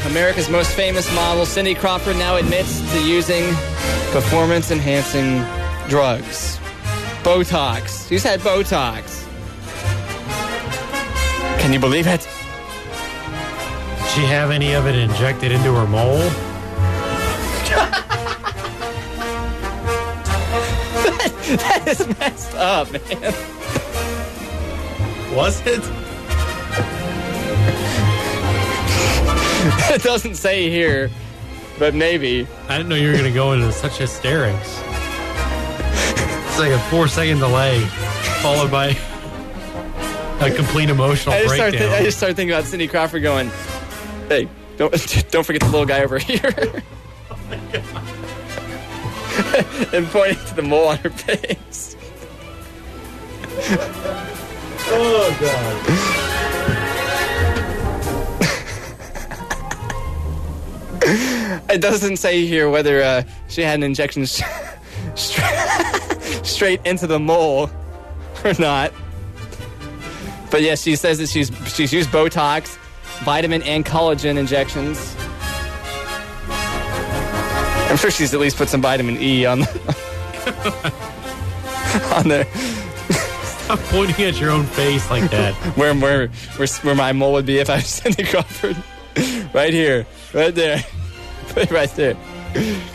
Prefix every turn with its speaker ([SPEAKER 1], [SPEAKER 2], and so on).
[SPEAKER 1] America's most famous model, Cindy Crawford, now admits to using performance-enhancing drugs. Botox. She's had Botox. Can you believe it?
[SPEAKER 2] Did she have any of it injected into her mole?
[SPEAKER 1] That is messed up, man.
[SPEAKER 2] Was it?
[SPEAKER 1] It doesn't say here, but maybe.
[SPEAKER 2] I didn't know you were going to go into such hysterics. It's like a 4-second delay, followed by a complete emotional breakdown.
[SPEAKER 1] I just started thinking about Cindy Crawford going, hey, don't forget the little guy over here.
[SPEAKER 2] Oh my God.
[SPEAKER 1] And pointing to the mole on her face.
[SPEAKER 2] Oh, God.
[SPEAKER 1] It doesn't say here whether she had an injection straight into the mole or not. But yes, she says that she's used Botox, vitamin and collagen injections. I'm sure she's at least put some vitamin E on there.
[SPEAKER 2] Stop pointing at your own face like that.
[SPEAKER 1] where my mole would be if I was Cindy Crawford. Right here. Right there. Right there.